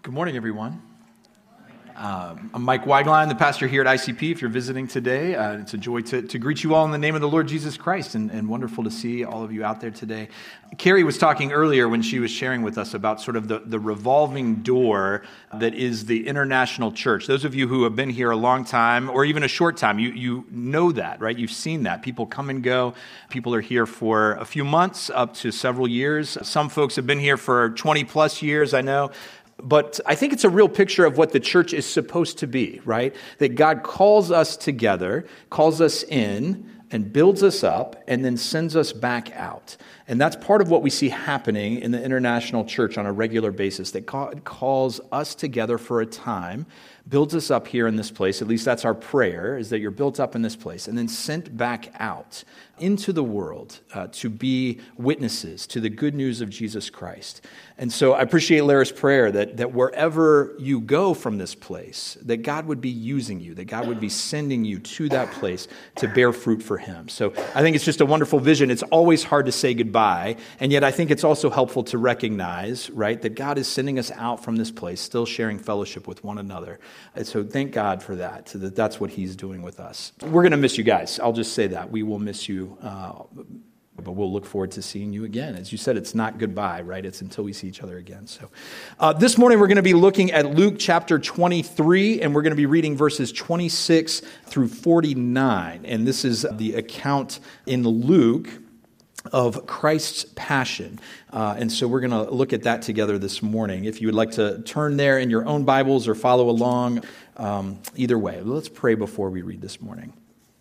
Good morning, everyone. I'm Mike Weiglein, the pastor here at ICP. If you're visiting today, it's a joy to greet you all in the name of the Lord Jesus Christ, and wonderful to see all of you out there today. Carrie was talking earlier when she was sharing with us about sort of the revolving door that is the international church. Those of you who have been here a long time, or even a short time, you know that, right? You've seen that. People come and go. People are here for a few months, up to several years. Some folks have been here for 20 plus years, I know. But I think it's a real picture of what the church is supposed to be, right? That God calls us together, calls us in, and builds us up, and then sends us back out. And that's part of what we see happening in the international church on a regular basis, that God calls us together for a time, builds us up here in this place, at least that's our prayer, is that you're built up in this place, and then sent back out into the world to be witnesses to the good news of Jesus Christ. And so I appreciate Lara's prayer that wherever you go from this place, that God would be using you, that God would be sending you to that place to bear fruit for Him. So I think it's just a wonderful vision. It's always hard to say goodbye, and yet I think it's also helpful to recognize, right, that God is sending us out from this place, still sharing fellowship with one another. And so thank God for that, so that's what He's doing with us. We're going to miss you guys. I'll just say that. We will miss you. But we'll look forward to seeing you again. As you said, it's not goodbye, right? It's until we see each other again. So this morning we're going to be looking at Luke chapter 23, and we're going to be reading verses 26 through 49. And this is the account in Luke of Christ's passion. And so we're going to look at that together this morning. If you would like to turn there in your own Bibles or follow along, either way. Let's pray before we read this morning.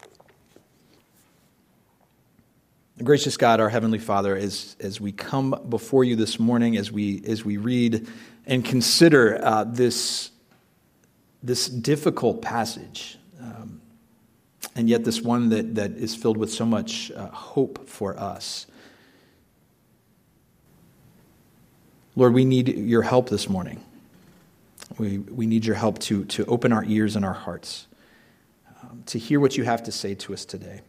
Gracious God, our Heavenly Father, as we come before you this morning, as we read and consider this difficult passage, and yet this one that is filled with so much hope for us. Lord, we need your help this morning. We need your help to open our ears and our hearts, to hear what you have to say to us today.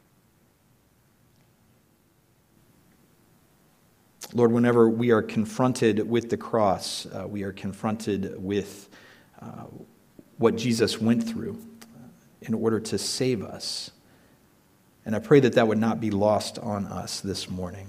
Lord, whenever we are confronted with the cross, we are confronted with what Jesus went through in order to save us. And I pray that would not be lost on us this morning.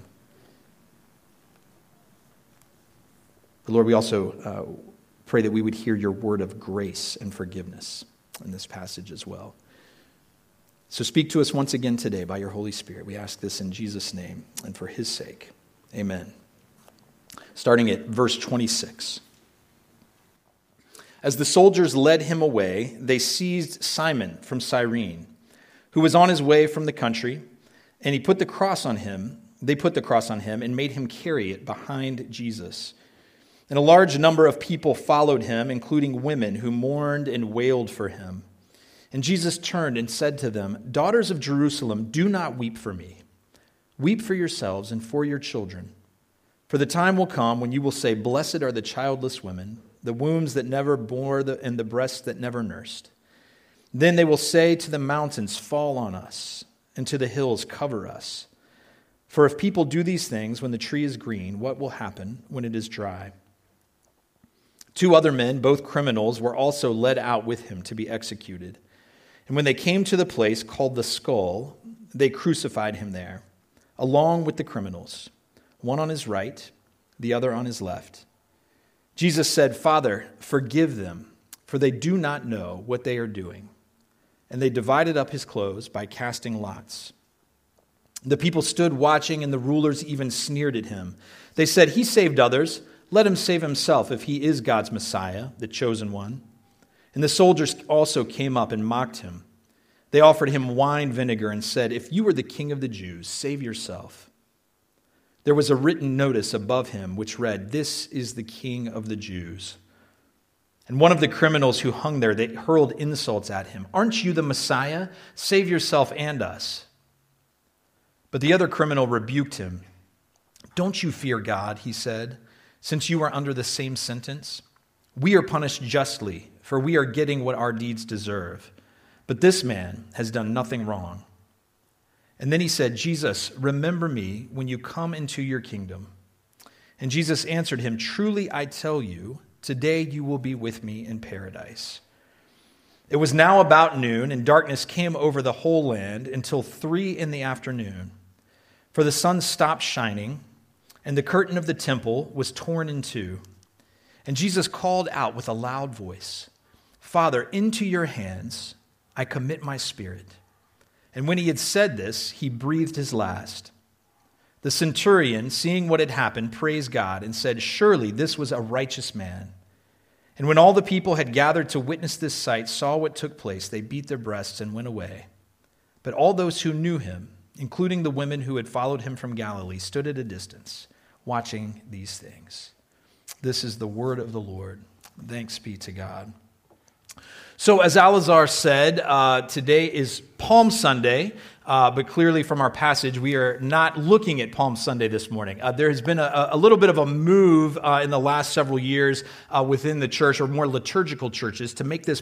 But Lord, we also pray that we would hear your word of grace and forgiveness in this passage as well. So speak to us once again today by your Holy Spirit. We ask this in Jesus' name and for his sake. Amen. Starting at verse 26. As the soldiers led him away, they seized Simon from Cyrene, who was on his way from the country, and they put the cross on him and made him carry it behind Jesus. And a large number of people followed him, including women who mourned and wailed for him. And Jesus turned and said to them, "Daughters of Jerusalem, do not weep for me. Weep for yourselves and for your children. For the time will come when you will say, 'Blessed are the childless women, the wombs that never bore and the breasts that never nursed.' Then they will say to the mountains, 'Fall on us,' and to the hills, 'Cover us.' For if people do these things when the tree is green, what will happen when it is dry?" 2 other men, both criminals, were also led out with him to be executed. And when they came to the place called the Skull, they crucified him there, along with the criminals, one on his right, the other on his left. Jesus said, "Father, forgive them, for they do not know what they are doing." And they divided up his clothes by casting lots. The people stood watching, and the rulers even sneered at him. They said, "He saved others. Let him save himself if he is God's Messiah, the chosen one." And the soldiers also came up and mocked him. They offered him wine vinegar and said, "If you are the king of the Jews, save yourself." There was a written notice above him which read, "This is the King of the Jews." And one of the criminals who hung there, they hurled insults at him. "Aren't you the Messiah? Save yourself and us." But the other criminal rebuked him. "Don't you fear God," he said, "since you are under the same sentence? We are punished justly, for we are getting what our deeds deserve. But this man has done nothing wrong." And then he said, "Jesus, remember me when you come into your kingdom." And Jesus answered him, "Truly I tell you, Today you will be with me in paradise." It was now about noon, and darkness came over the whole land until 3 p.m. For the sun stopped shining, and the curtain of the temple was torn in two. And Jesus called out with a loud voice, "Father, into your hands I commit my spirit." And when he had said this, he breathed his last. The centurion, seeing what had happened, praised God and said, "Surely this was a righteous man." And when all the people had gathered to witness this sight saw what took place, they beat their breasts and went away. But all those who knew him, including the women who had followed him from Galilee, stood at a distance, watching these things. This is the word of the Lord. Thanks be to God. So as Alazar said, today is Palm Sunday, but clearly from our passage, we are not looking at Palm Sunday this morning. There has been a little bit of a move in the last several years within the church, or more liturgical churches, to make this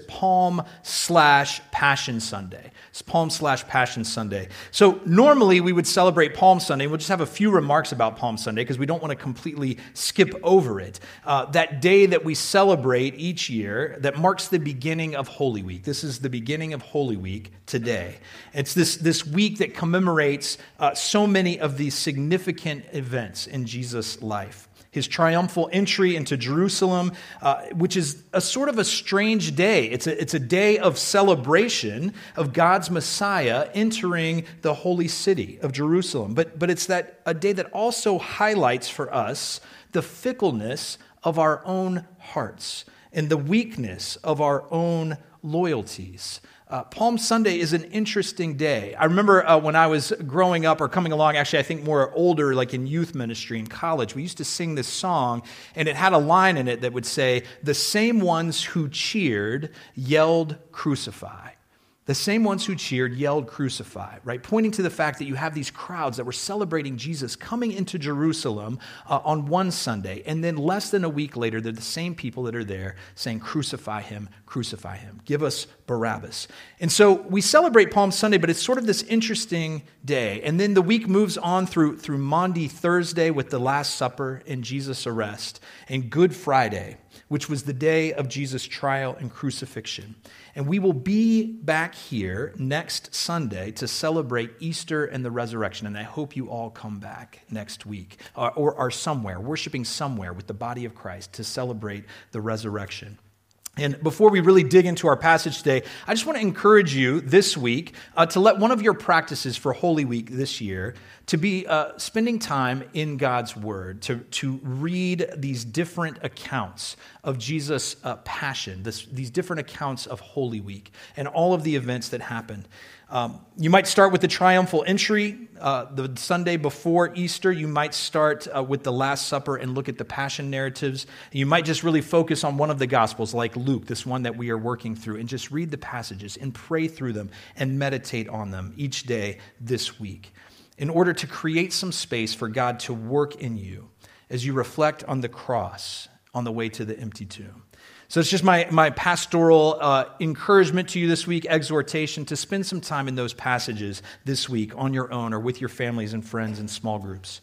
Palm/Passion Sunday. It's Palm/Passion Sunday. So normally we would celebrate Palm Sunday. We'll just have a few remarks about Palm Sunday because we don't want to completely skip over it. That day that we celebrate each year that marks the beginning of Holy Week. This is the beginning of Holy Week today. It's this week that commemorates so many of these significant events in Jesus' life. His triumphal entry into Jerusalem, which is a sort of a strange day. It's a day of celebration of God's Messiah entering the holy city of Jerusalem. But it's a day that also highlights for us the fickleness of our own hearts and the weakness of our own loyalties. Palm Sunday is an interesting day. I remember when I was growing up or coming along, actually I think more older, like in youth ministry in college, we used to sing this song, and it had a line in it that would say, "The same ones who cheered yelled, 'Crucify.'" The same ones who cheered yelled, "Crucify," right? Pointing to the fact that you have these crowds that were celebrating Jesus coming into Jerusalem on one Sunday, and then less than a week later, they're the same people that are there saying, "Crucify him, crucify him. Give us Barabbas." And so we celebrate Palm Sunday, but it's sort of this interesting day. And then the week moves on through Maundy Thursday with the Last Supper and Jesus' arrest, and Good Friday, which was the day of Jesus' trial and crucifixion. And we will be back here next Sunday to celebrate Easter and the resurrection. And I hope you all come back next week or are somewhere, worshiping somewhere with the body of Christ to celebrate the resurrection. And before we really dig into our passage today, I just want to encourage you this week to let one of your practices for Holy Week this year to be spending time in God's Word, to read these different accounts of Jesus' passion, these different accounts of Holy Week and all of the events that happened. You might start with the triumphal entry, the Sunday before Easter. You might start with the Last Supper and look at the passion narratives. You might just really focus on one of the Gospels, like Luke, this one that we are working through, and just read the passages and pray through them and meditate on them each day this week in order to create some space for God to work in you as you reflect on the cross on the way to the empty tomb. So it's just my pastoral encouragement to you this week, exhortation to spend some time in those passages this week on your own or with your families and friends in small groups.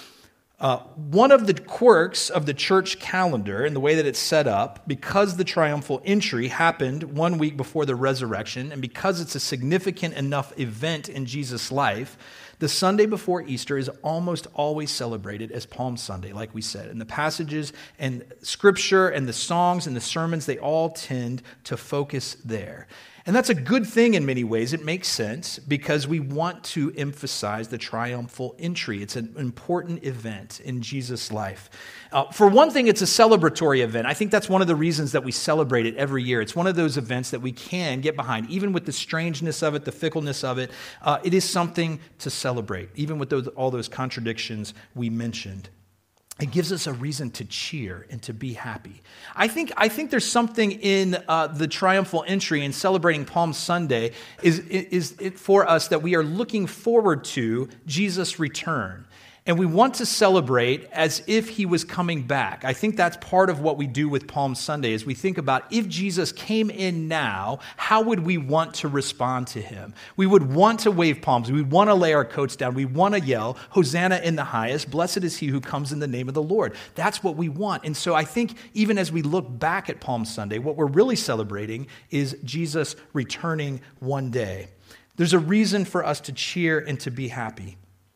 One of the quirks of the church calendar and the way that it's set up, because the triumphal entry happened 1 week before the resurrection, and because it's a significant enough event in Jesus' life, the Sunday before Easter is almost always celebrated as Palm Sunday, like we said. And the passages and Scripture and the songs and the sermons, they all tend to focus there. And that's a good thing in many ways. It makes sense because we want to emphasize the triumphal entry. It's an important event in Jesus' life. For one thing, it's a celebratory event. I think that's one of the reasons that we celebrate it every year. It's one of those events that we can get behind, even with the strangeness of it, the fickleness of it. It is something to celebrate, even with all those contradictions we mentioned. It gives us a reason to cheer and to be happy. I think there's something in the triumphal entry and celebrating Palm Sunday is it for us that we are looking forward to Jesus' return. And we want to celebrate as if he was coming back. I think that's part of what we do with Palm Sunday is we think about if Jesus came in now, how would we want to respond to him? We would want to wave palms. We would want to lay our coats down. We want to yell, Hosanna in the highest. Blessed is he who comes in the name of the Lord. That's what we want. And so I think even as we look back at Palm Sunday, what we're really celebrating is Jesus returning one day. There's a reason for us to cheer and to be happy.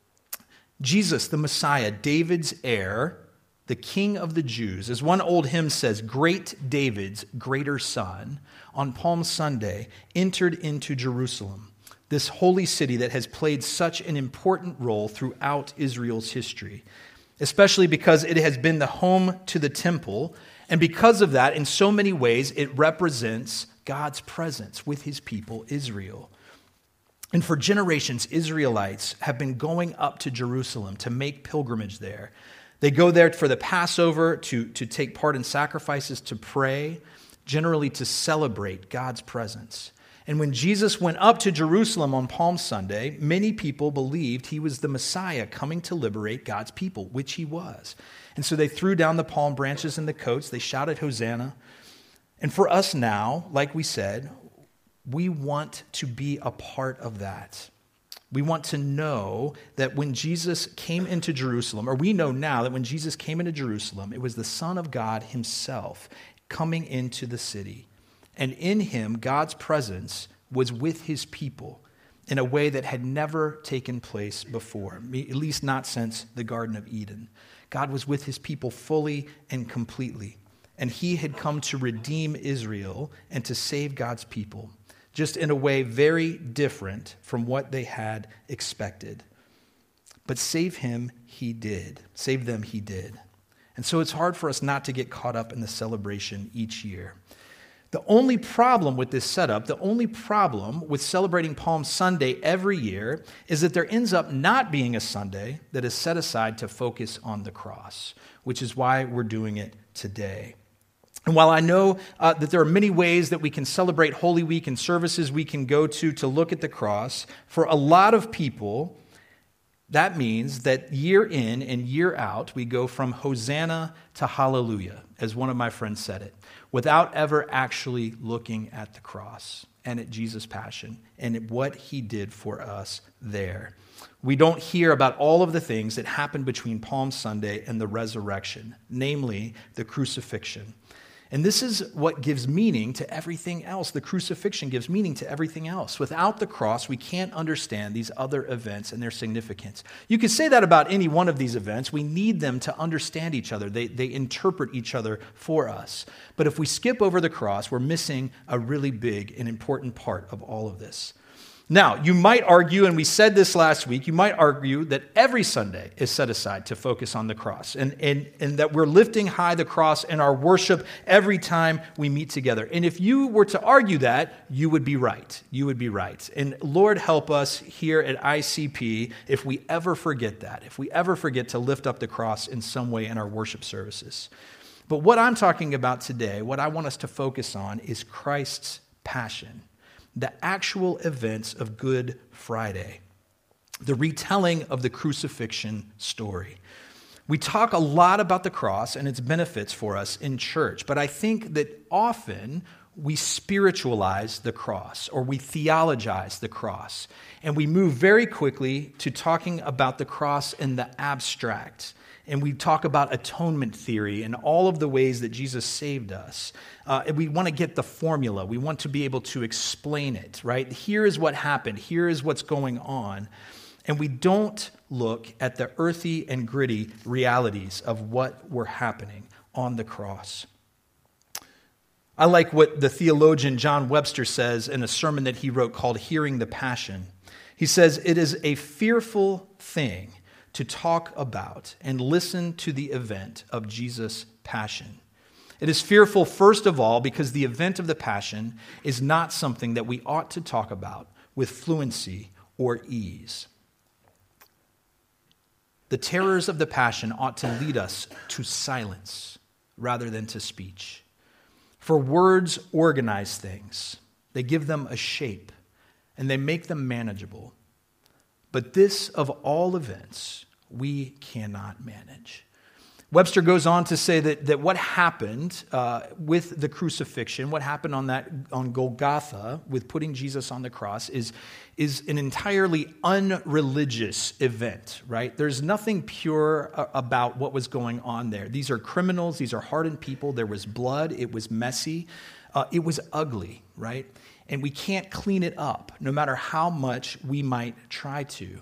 Jesus, the Messiah, David's heir, the King of the Jews, as one old hymn says, great David's greater son, on Palm Sunday, entered into Jerusalem, this holy city that has played such an important role throughout Israel's history, especially because it has been the home to the temple, and because of that, in so many ways, it represents God's presence with his people, Israel. And for generations, Israelites have been going up to Jerusalem to make pilgrimage there. They go there for the Passover, to take part in sacrifices, to pray, generally to celebrate God's presence. And when Jesus went up to Jerusalem on Palm Sunday, many people believed he was the Messiah coming to liberate God's people, which he was. And so they threw down the palm branches and the coats. They shouted, Hosanna. And for us now, like we said, we want to be a part of that. We want to know that when Jesus came into Jerusalem, or we know now that when Jesus came into Jerusalem, it was the Son of God himself coming into the city. And in him, God's presence was with his people in a way that had never taken place before, at least not since the Garden of Eden. God was with his people fully and completely. And he had come to redeem Israel and to save God's people, just in a way very different from what they had expected. But save him he did. Save them he did. And so it's hard for us not to get caught up in the celebration each year. The only problem with this setup, the only problem with celebrating Palm Sunday every year is that there ends up not being a Sunday that is set aside to focus on the cross, which is why we're doing it today. And while I know that there are many ways that we can celebrate Holy Week and services we can go to look at the cross, for a lot of people, that means that year in and year out, we go from Hosanna to Hallelujah, as one of my friends said it, without ever actually looking at the cross and at Jesus' passion and at what he did for us there. We don't hear about all of the things that happened between Palm Sunday and the resurrection, namely the crucifixion. And this is what gives meaning to everything else. The crucifixion gives meaning to everything else. Without the cross, we can't understand these other events and their significance. You could say that about any one of these events. We need them to understand each other. They interpret each other for us. But if we skip over the cross, we're missing a really big and important part of all of this. Now, you might argue, and we said this last week, you might argue that every Sunday is set aside to focus on the cross and that we're lifting high the cross in our worship every time we meet together. And if you were to argue that, you would be right. You would be right. And Lord help us here at ICP if we ever forget that, if we ever forget to lift up the cross in some way in our worship services. But what I'm talking about today, what I want us to focus on is Christ's passion. The actual events of Good Friday, the retelling of the crucifixion story. We talk a lot about the cross and its benefits for us in church, but I think that often we spiritualize the cross or we theologize the cross, and we move very quickly to talking about the cross in the abstract. And we talk about atonement theory and all of the ways that Jesus saved us. And we want to get the formula. We want to be able to explain it, right? Here is what happened. Here is what's going on. And we don't look at the earthy and gritty realities of what were happening on the cross. I like what the theologian John Webster says in a sermon that he wrote called Hearing the Passion. He says, "It is a fearful thing to talk about and listen to the event of Jesus' passion. It is fearful, first of all, because the event of the passion is not something that we ought to talk about with fluency or ease. The terrors of the passion ought to lead us to silence rather than to speech. For words organize things. They give them a shape, and they make them manageable. But this, of all events, we cannot manage. Webster goes on to say that what happened with the crucifixion, what happened on Golgotha with putting Jesus on the cross is an entirely unreligious event, right? There's nothing pure about what was going on there. These are criminals. These are hardened people. There was blood. It was messy. It was ugly, right? And we can't clean it up, no matter how much we might try to.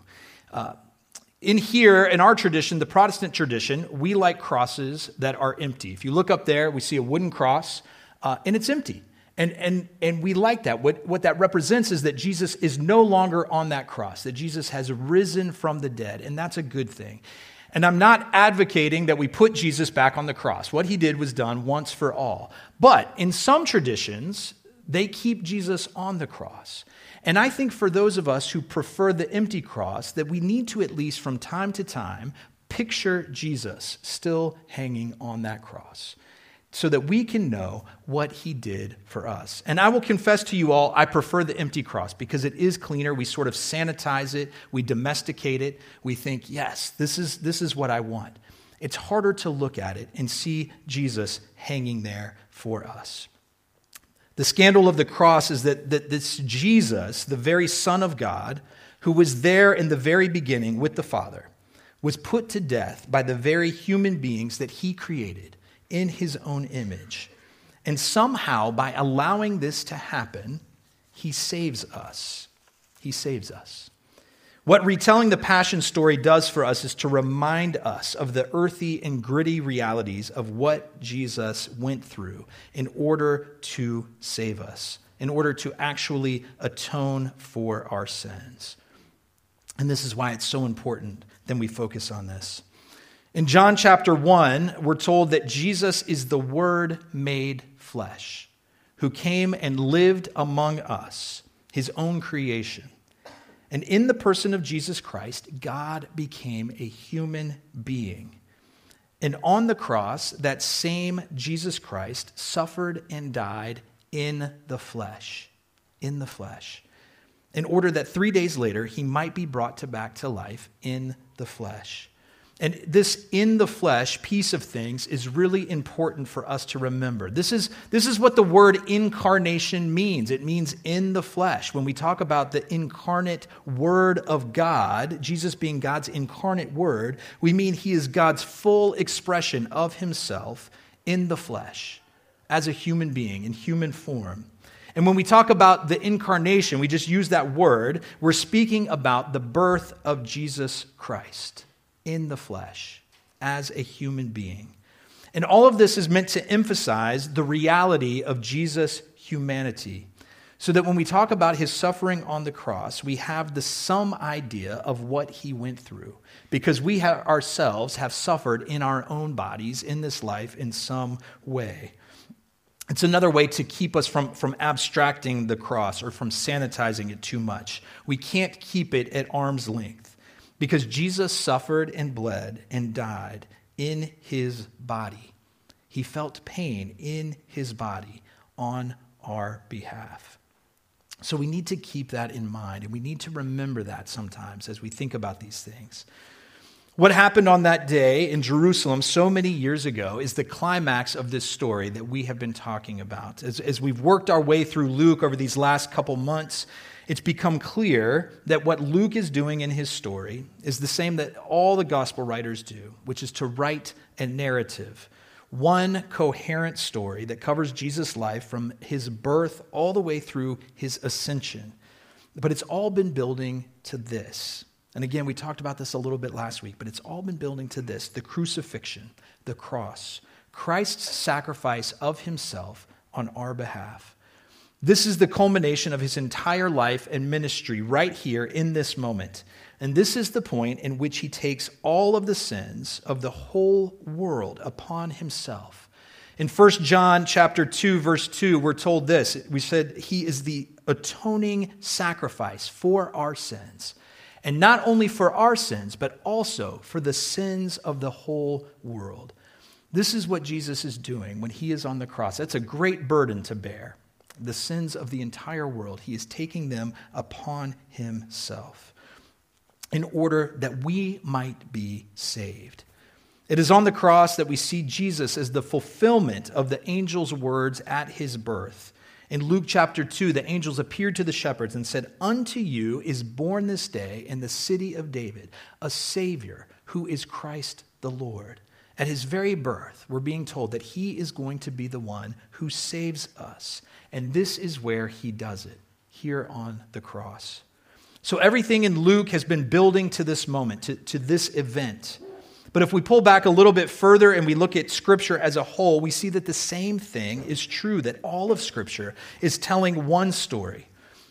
In our tradition, the Protestant tradition, we like crosses that are empty. If you look up there, we see a wooden cross, and it's empty. And we like that. What that represents is that Jesus is no longer on that cross, that Jesus has risen from the dead, and that's a good thing. And I'm not advocating that we put Jesus back on the cross. What he did was done once for all. But in some traditions, they keep Jesus on the cross. And I think for those of us who prefer the empty cross, that we need to, at least from time to time, picture Jesus still hanging on that cross so that we can know what he did for us. And I will confess to you all, I prefer the empty cross because it is cleaner. We sort of sanitize it. We domesticate it. We think, yes, this is what I want. It's harder to look at it and see Jesus hanging there for us. The scandal of the cross is that this Jesus, the very Son of God, who was there in the very beginning with the Father, was put to death by the very human beings that he created in his own image. And somehow, by allowing this to happen, he saves us. He saves us. What retelling the Passion story does for us is to remind us of the earthy and gritty realities of what Jesus went through in order to save us, in order to actually atone for our sins. And this is why it's so important that we focus on this. In John chapter 1, we're told that Jesus is the Word made flesh, who came and lived among us, his own creation. And in the person of Jesus Christ, God became a human being. And on the cross, that same Jesus Christ suffered and died in the flesh, in order that 3 days later, he might be brought back to life in the flesh. And this in the flesh piece of things is really important for us to remember. This is what the word incarnation means. It means in the flesh. When we talk about the incarnate Word of God, Jesus being God's incarnate Word, we mean he is God's full expression of himself in the flesh as a human being in human form. And when we talk about the incarnation, we just use that word, we're speaking about the birth of Jesus Christ in the flesh as a human being. And all of this is meant to emphasize the reality of Jesus' humanity, so that when we talk about his suffering on the cross, we have some idea of what he went through, because we ourselves have suffered in our own bodies in this life in some way. It's another way to keep us from abstracting the cross or from sanitizing it too much. We can't keep it at arm's length, because Jesus suffered and bled and died in his body. He felt pain in his body on our behalf. So we need to keep that in mind, and we need to remember that sometimes as we think about these things. What happened on that day in Jerusalem so many years ago is the climax of this story that we have been talking about. As we've worked our way through Luke over these last couple months, it's become clear that what Luke is doing in his story is the same that all the gospel writers do, which is to write a narrative, one coherent story that covers Jesus' life from his birth all the way through his ascension. But it's all been building to this. And again, we talked about this a little bit last week, but it's all been building to this: the crucifixion, the cross, Christ's sacrifice of himself on our behalf. This is the culmination of his entire life and ministry right here in this moment. And this is the point in which he takes all of the sins of the whole world upon himself. In 1 John chapter 2, verse 2, we're told this. We said he is the atoning sacrifice for our sins. And not only for our sins, but also for the sins of the whole world. This is what Jesus is doing when he is on the cross. That's a great burden to bear. The sins of the entire world. He is taking them upon himself. in order that we might be saved. It is on the cross that we see Jesus as the fulfillment of the angel's words at his birth. In Luke chapter 2, the angels appeared to the shepherds and said, "Unto you is born this day in the city of David a Savior who is Christ the Lord." At his very birth, we're being told that he is going to be the one who saves us. And this is where he does it, here on the cross. So everything in Luke has been building to this moment, to this event. But if we pull back a little bit further and we look at Scripture as a whole, we see that the same thing is true, that all of Scripture is telling one story.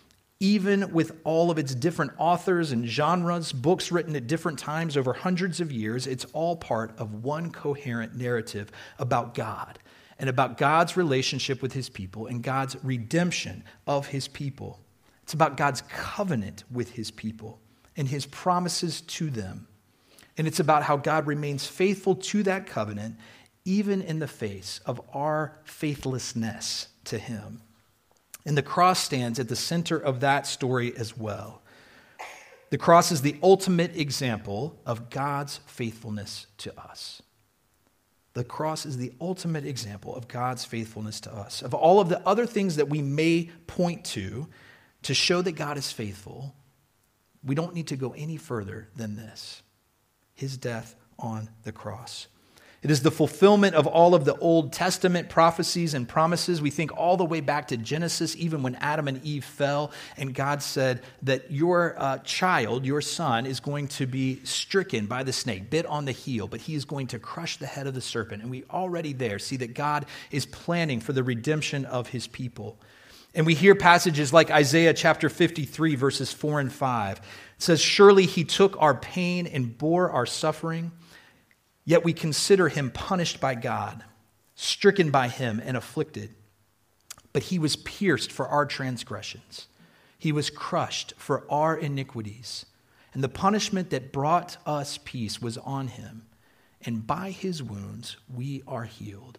Even with all of its different authors and genres, books written at different times over hundreds of years, it's all part of one coherent narrative about God and about God's relationship with his people and God's redemption of his people. It's about God's covenant with his people and his promises to them. And it's about how God remains faithful to that covenant, even in the face of our faithlessness to him. And the cross stands at the center of that story as well. The cross is the ultimate example of God's faithfulness to us. The cross is the ultimate example of God's faithfulness to us. Of all of the other things that we may point to show that God is faithful, we don't need to go any further than this: his death on the cross. It is the fulfillment of all of the Old Testament prophecies and promises. We think all the way back to Genesis, even when Adam and Eve fell, and God said that your child, your son, is going to be stricken by the snake, bit on the heel, but he is going to crush the head of the serpent. And we already there see that God is planning for the redemption of his people. And we hear passages like Isaiah chapter 53, verses 4 and 5. It says, "Surely he took our pain and bore our suffering. Yet we consider him punished by God, stricken by him and afflicted. But he was pierced for our transgressions. He was crushed for our iniquities. And the punishment that brought us peace was on him. And by his wounds we are healed."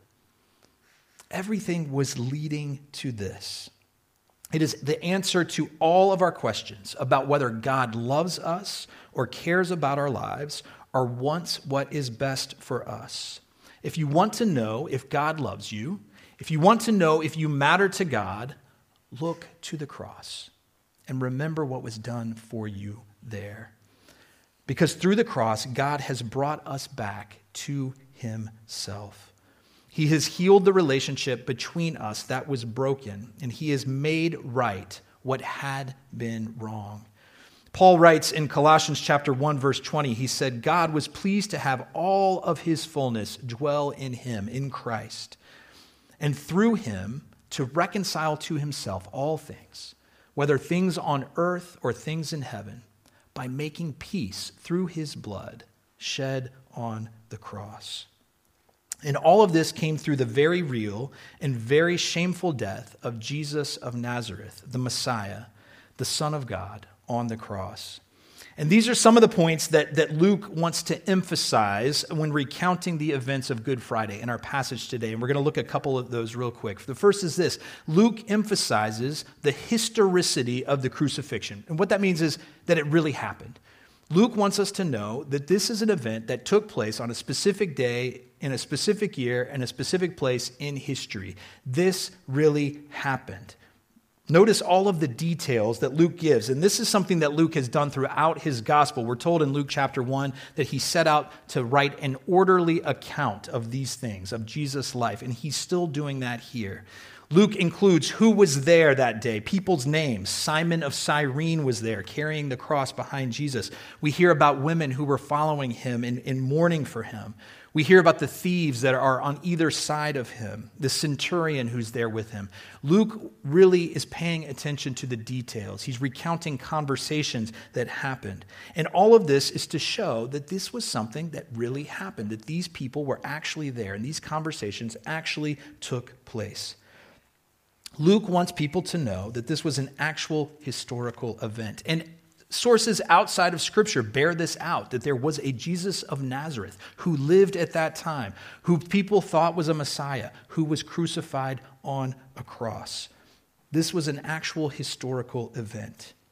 Everything was leading to this. It is the answer to all of our questions about whether God loves us or cares about our lives or wants what is best for us. If you want to know if God loves you, if you want to know if you matter to God, look to the cross and remember what was done for you there. Because through the cross, God has brought us back to himself. He has healed the relationship between us that was broken, and he has made right what had been wrong. Paul writes in Colossians chapter 1, verse 20, he said, "God was pleased to have all of his fullness dwell in him, in Christ, and through him to reconcile to himself all things, whether things on earth or things in heaven, by making peace through his blood shed on the cross." And all of this came through the very real and very shameful death of Jesus of Nazareth, the Messiah, the Son of God, on the cross. And these are some of the points that Luke wants to emphasize when recounting the events of Good Friday in our passage today. And we're going to look at a couple of those real quick. The first is this: Luke emphasizes the historicity of the crucifixion. And what that means is that it really happened. Luke wants us to know that this is an event that took place on a specific day, in a specific year, and a specific place in history. This really happened. Notice all of the details that Luke gives, and this is something that Luke has done throughout his gospel. We're told in Luke chapter 1 that he set out to write an orderly account of these things, of Jesus' life, and he's still doing that here. Luke includes who was there that day, people's names. Simon of Cyrene was there, carrying the cross behind Jesus. We hear about women who were following him in mourning for him. We hear about the thieves that are on either side of him, the centurion who's there with him. Luke really is paying attention to the details. He's recounting conversations that happened. And all of this is to show that this was something that really happened, that these people were actually there, and these conversations actually took place. Luke wants people to know that this was an actual historical event. And sources outside of Scripture bear this out, that there was a Jesus of Nazareth who lived at that time, who people thought was a Messiah, who was crucified on a cross. This was an actual historical event.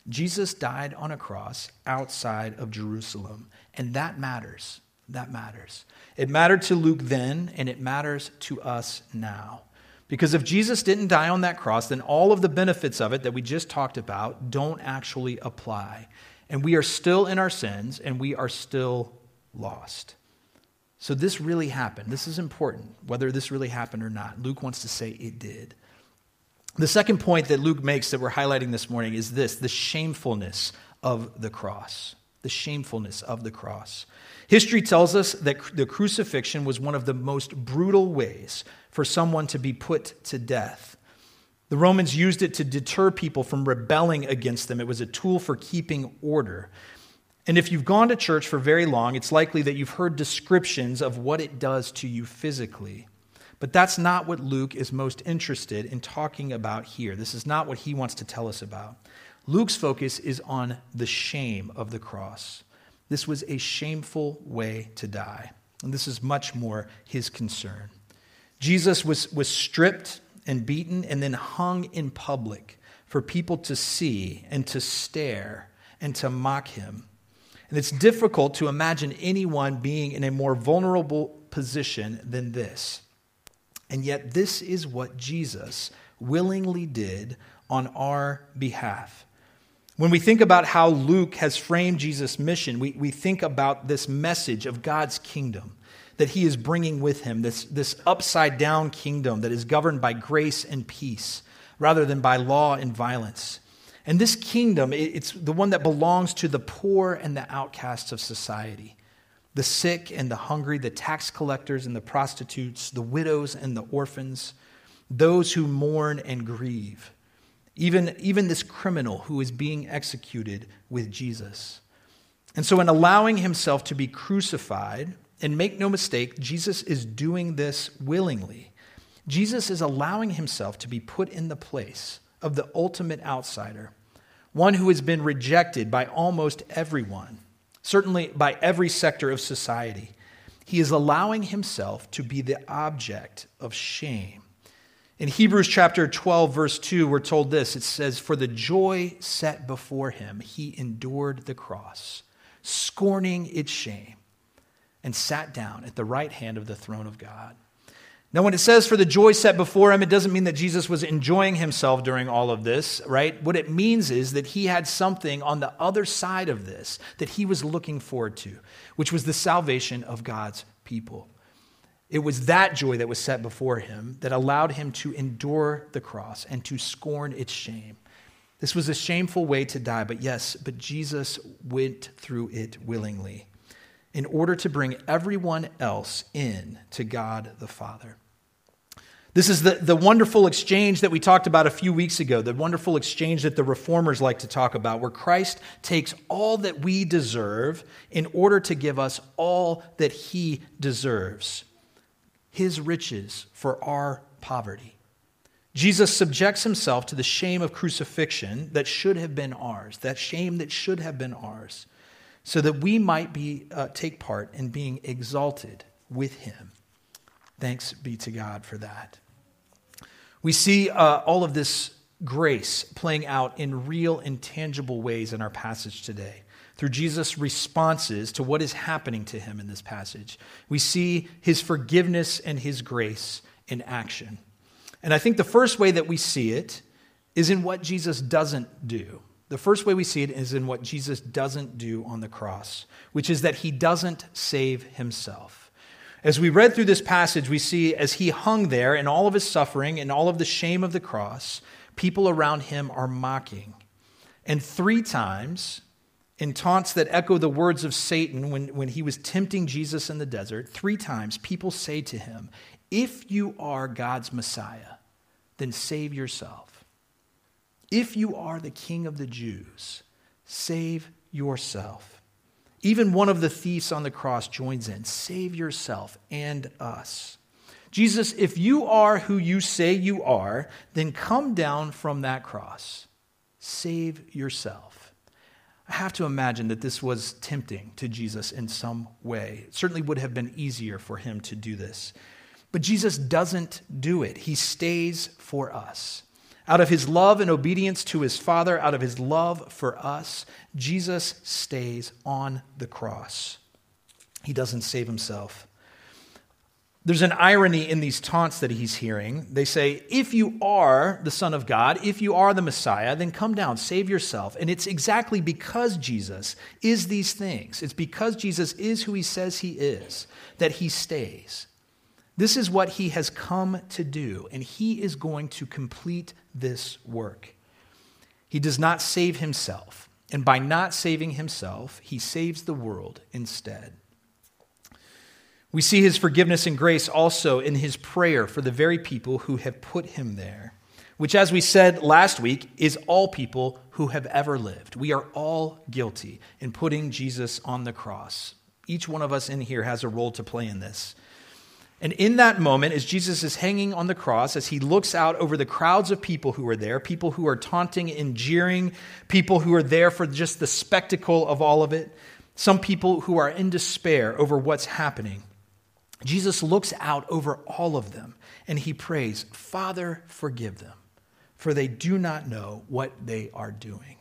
Jesus died on a cross outside of Jerusalem, and that matters. That matters. It mattered to Luke then, and it matters to us now. Because if Jesus didn't die on that cross, then all of the benefits of it that we just talked about don't actually apply. And we are still in our sins, and we are still lost. So this really happened. This is important, whether this really happened or not. Luke wants to say it did. The second point that Luke makes that we're highlighting this morning is this: the shamefulness of the cross. The shamefulness of the cross. History tells us that the crucifixion was one of the most brutal ways for someone to be put to death. The Romans used it to deter people from rebelling against them. It was a tool for keeping order. And if you've gone to church for very long, it's likely that you've heard descriptions of what it does to you physically. But that's not what Luke is most interested in talking about here. This is not what he wants to tell us about. Luke's focus is on the shame of the cross. This was a shameful way to die. And this is much more his concern. Jesus was stripped and beaten and then hung in public for people to see and to stare and to mock him. And it's difficult to imagine anyone being in a more vulnerable position than this. And yet this is what Jesus willingly did on our behalf. When we think about how Luke has framed Jesus' mission, we think about this message of God's kingdom that he is bringing with him, this upside-down kingdom that is governed by grace and peace rather than by law and violence. And this kingdom, it's the one that belongs to the poor and the outcasts of society, the sick and the hungry, the tax collectors and the prostitutes, the widows and the orphans, those who mourn and grieve. Even this criminal who is being executed with Jesus. And so in allowing himself to be crucified, and make no mistake, Jesus is doing this willingly. Jesus is allowing himself to be put in the place of the ultimate outsider, one who has been rejected by almost everyone, certainly by every sector of society. He is allowing himself to be the object of shame. In Hebrews chapter 12, verse 2, we're told this. It says, "For the joy set before him, he endured the cross, scorning its shame, and sat down at the right hand of the throne of God." Now, when it says for the joy set before him, it doesn't mean that Jesus was enjoying himself during all of this, right? What it means is that he had something on the other side of this that he was looking forward to, which was the salvation of God's people. It was that joy that was set before him that allowed him to endure the cross and to scorn its shame. This was a shameful way to die, but Jesus went through it willingly in order to bring everyone else in to God the Father. This is the wonderful exchange that we talked about a few weeks ago, the wonderful exchange that the reformers like to talk about, where Christ takes all that we deserve in order to give us all that he deserves. His riches for our poverty. Jesus subjects himself to the shame of crucifixion that should have been ours, that shame that should have been ours, so that we might take part in being exalted with him. Thanks be to God for that. We see all of this grace playing out in real and tangible ways in our passage today. Through Jesus' responses to what is happening to him in this passage. We see his forgiveness and his grace in action. And I think the first way that we see it is in what Jesus doesn't do. The first way we see it is in what Jesus doesn't do on the cross, which is that he doesn't save himself. As we read through this passage, we see as he hung there in all of his suffering and all of the shame of the cross, people around him are mocking. And 3 times, in taunts that echo the words of Satan when he was tempting Jesus in the desert, 3 times people say to him, "If you are God's Messiah, then save yourself. If you are the King of the Jews, save yourself." Even one of the thieves on the cross joins in, "Save yourself and us." Jesus, if you are who you say you are, then come down from that cross. Save yourself. I have to imagine that this was tempting to Jesus in some way. It certainly would have been easier for him to do this. But Jesus doesn't do it. He stays for us. Out of his love and obedience to his Father, out of his love for us, Jesus stays on the cross. He doesn't save himself. There's an irony in these taunts that he's hearing. They say, if you are the Son of God, if you are the Messiah, then come down, save yourself. And it's exactly because Jesus is these things. It's because Jesus is who he says he is that he stays. This is what he has come to do, and he is going to complete this work. He does not save himself, and by not saving himself, he saves the world instead. We see his forgiveness and grace also in his prayer for the very people who have put him there, which, as we said last week, is all people who have ever lived. We are all guilty in putting Jesus on the cross. Each one of us in here has a role to play in this. And in that moment, as Jesus is hanging on the cross, as he looks out over the crowds of people who are there, people who are taunting and jeering, people who are there for just the spectacle of all of it, some people who are in despair over what's happening, Jesus looks out over all of them and he prays, Father, forgive them, for they do not know what they are doing.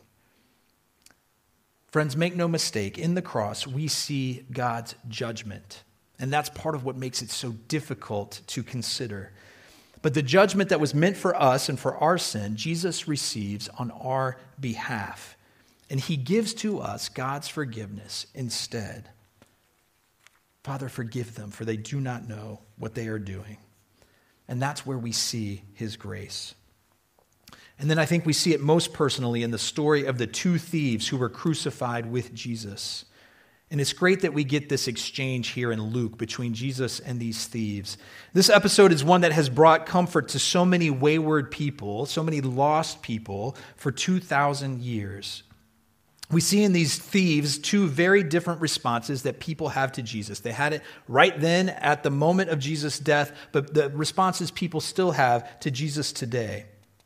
Friends, make no mistake, in the cross we see God's judgment. And that's part of what makes it so difficult to consider. But the judgment that was meant for us and for our sin, Jesus receives on our behalf. And he gives to us God's forgiveness instead. Father, forgive them, for they do not know what they are doing. And that's where we see his grace. And then I think we see it most personally in the story of the two thieves who were crucified with Jesus. And it's great that we get this exchange here in Luke between Jesus and these thieves. This episode is one that has brought comfort to so many wayward people, so many lost people for 2,000 years. We see in these thieves two very different responses that people have to Jesus. They had it right then at the moment of Jesus' death, but the responses people still have to Jesus today.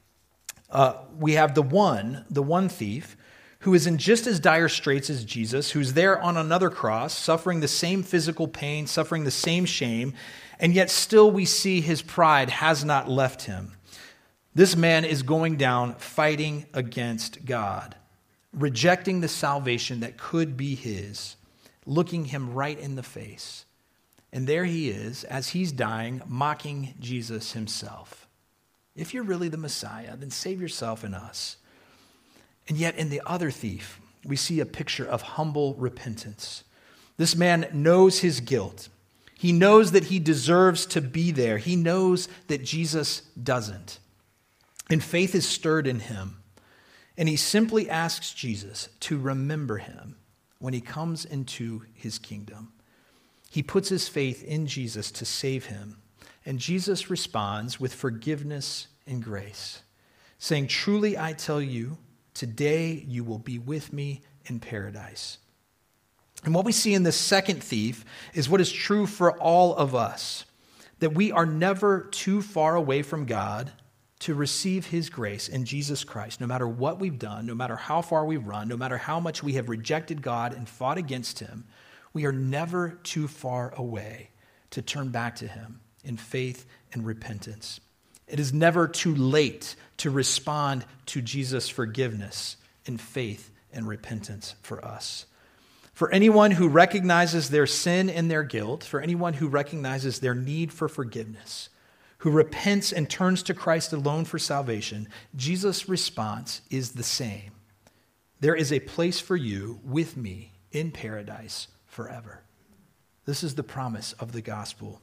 We have the one thief, who is in just as dire straits as Jesus, who's there on another cross, suffering the same physical pain, suffering the same shame, and yet still we see his pride has not left him. This man is going down fighting against God, rejecting the salvation that could be his, looking him right in the face. And there he is, as he's dying, mocking Jesus himself. If you're really the Messiah, then save yourself and us. And yet in the other thief, we see a picture of humble repentance. This man knows his guilt. He knows that he deserves to be there. He knows that Jesus doesn't. And faith is stirred in him. And he simply asks Jesus to remember him when he comes into his kingdom. He puts his faith in Jesus to save him. And Jesus responds with forgiveness and grace, saying, "Truly I tell you, today you will be with me in paradise." And what we see in this second thief is what is true for all of us, that we are never too far away from God to receive his grace in Jesus Christ, no matter what we've done, no matter how far we've run, no matter how much we have rejected God and fought against him, we are never too far away to turn back to him in faith and repentance. It is never too late to respond to Jesus' forgiveness in faith and repentance for us. For anyone who recognizes their sin and their guilt, for anyone who recognizes their need for forgiveness, who repents and turns to Christ alone for salvation, Jesus' response is the same. There is a place for you with me in paradise forever. This is the promise of the gospel.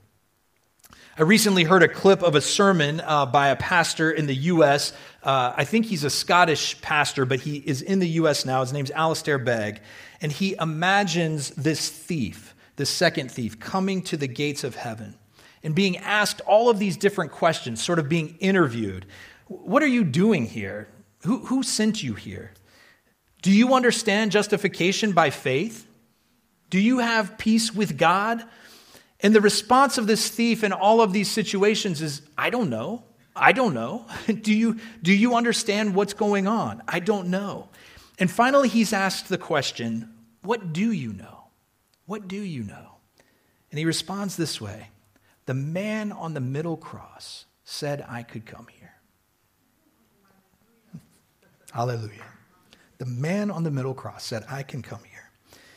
I recently heard a clip of a sermon by a pastor in the U.S. I think he's a Scottish pastor, but he is in the U.S. now. His name's Alistair Begg. And he imagines this thief, this second thief, coming to the gates of heaven and being asked all of these different questions, sort of being interviewed. What are you doing here? Who sent you here? Do you understand justification by faith? Do you have peace with God? And the response of this thief in all of these situations is, I don't know. I don't know. Do you understand what's going on? I don't know. And finally, he's asked the question, what do you know? What do you know? And he responds this way, the man on the middle cross said I could come here. Hallelujah. The man on the middle cross said, I can come here.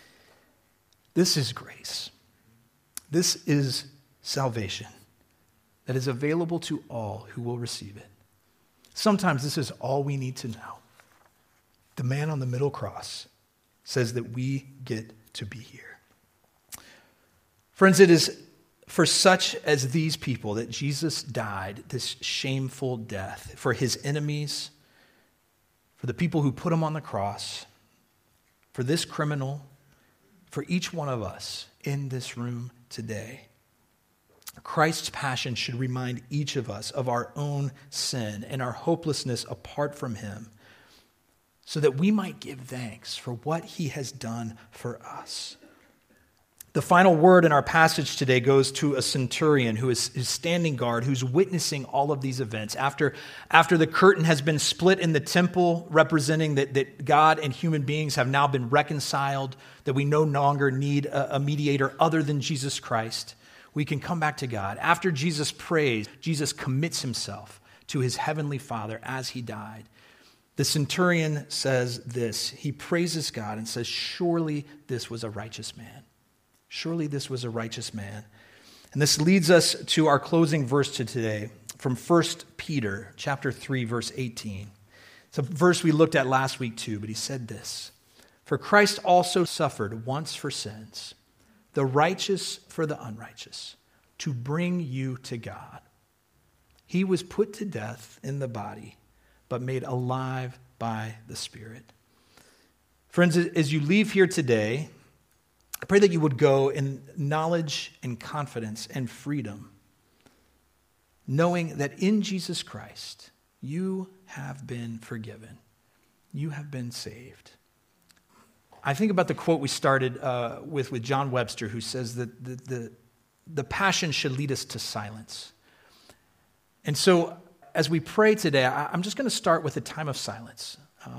This is grace. This is salvation that is available to all who will receive it. Sometimes this is all we need to know. The man on the middle cross says that we get to be here. Friends, it is for such as these people that Jesus died this shameful death, for his enemies, for the people who put him on the cross, for this criminal, for each one of us in this room today. Christ's passion should remind each of us of our own sin and our hopelessness apart from him, so that we might give thanks for what he has done for us. The final word in our passage today goes to a centurion who is standing guard, who's witnessing all of these events. After the curtain has been split in the temple, representing that God and human beings have now been reconciled, that we no longer need a mediator other than Jesus Christ, we can come back to God. After Jesus prays, Jesus commits himself to his heavenly Father as he died. The centurion says this. He praises God and says, surely this was a righteous man. Surely this was a righteous man. And this leads us to our closing verse to today from 1 Peter chapter 3, verse 18. It's a verse we looked at last week too, but he said this, for Christ also suffered once for sins, the righteous for the unrighteous, to bring you to God. He was put to death in the body, but made alive by the Spirit. Friends, as you leave here today, I pray that you would go in knowledge and confidence and freedom, knowing that in Jesus Christ, you have been forgiven. You have been saved. I think about the quote we started with John Webster, who says that the passion should lead us to silence. And so as we pray today, I'm just going to start with a time of silence.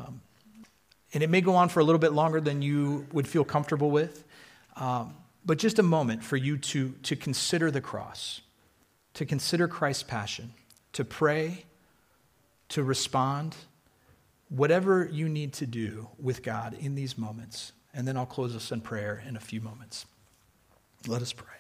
And it may go on for a little bit longer than you would feel comfortable with. But just a moment for you to consider the cross, to consider Christ's passion, to pray, to respond, whatever you need to do with God in these moments. And then I'll close us in prayer in a few moments. Let us pray.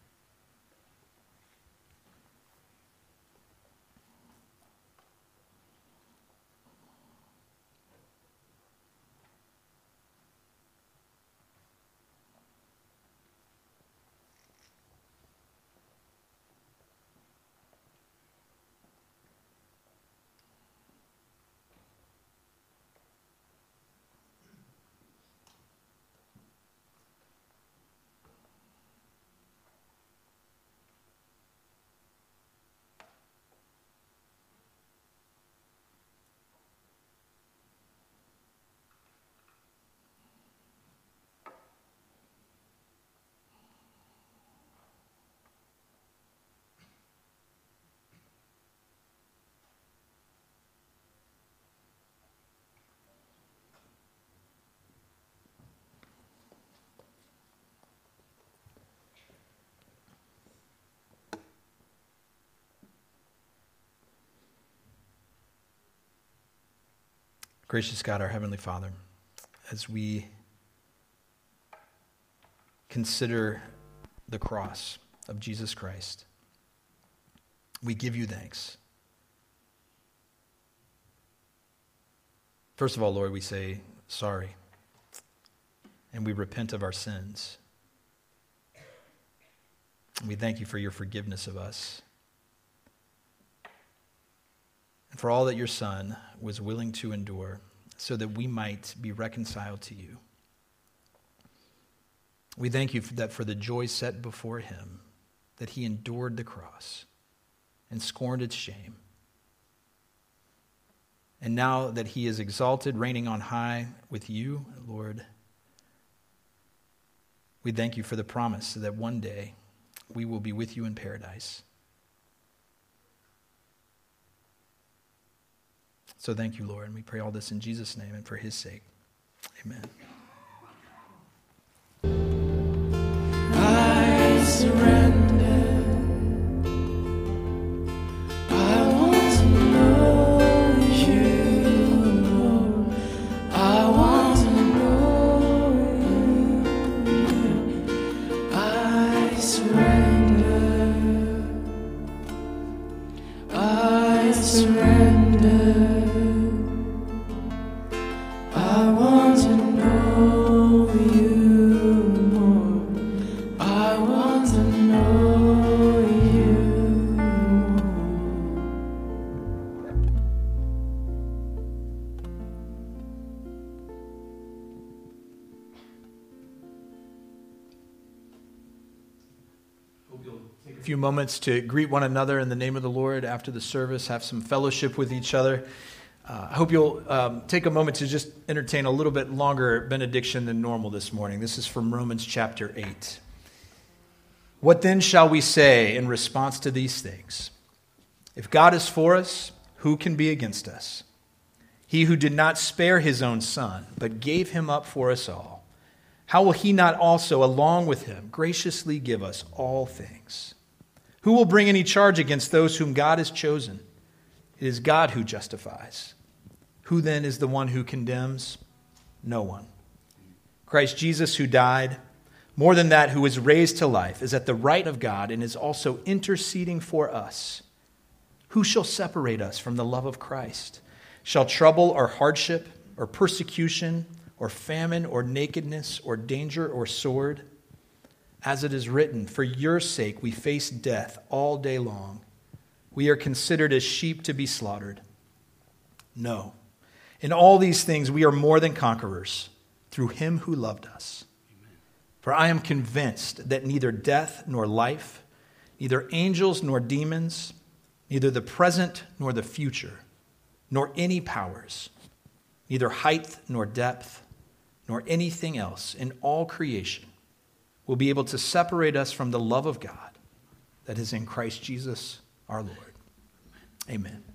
Gracious God, our Heavenly Father, as we consider the cross of Jesus Christ, we give you thanks. First of all, Lord, we say sorry, and we repent of our sins. And we thank you for your forgiveness of us, and for all that your Son was willing to endure so that we might be reconciled to you. We thank you that for the joy set before him, that he endured the cross and scorned its shame. And now that he is exalted, reigning on high with you, Lord, we thank you for the promise that one day we will be with you in paradise. So thank you, Lord, and we pray all this in Jesus' name and for his sake. Amen. I surrender. I want to know you more. surrender. I want to know you more. I want to know you more. A few moments to greet one another in the name of the Lord after the service, have some fellowship with each other. I hope you'll take a moment to just entertain a little bit longer benediction than normal this morning. This is from Romans chapter 8. What then shall we say in response to these things? If God is for us, who can be against us? He who did not spare his own son, but gave him up for us all, how will he not also, along with him, graciously give us all things? Who will bring any charge against those whom God has chosen? It is God who justifies. Who then is the one who condemns? No one. Christ Jesus, who died, more than that, who was raised to life, is at the right of God and is also interceding for us. Who shall separate us from the love of Christ? Shall trouble or hardship or persecution or famine or nakedness or danger or sword? As it is written, for your sake we face death all day long. We are considered as sheep to be slaughtered. No. In all these things we are more than conquerors through him who loved us. Amen. For I am convinced that neither death nor life, neither angels nor demons, neither the present nor the future, nor any powers, neither height nor depth, nor anything else in all creation will be able to separate us from the love of God that is in Christ Jesus our Lord. Amen.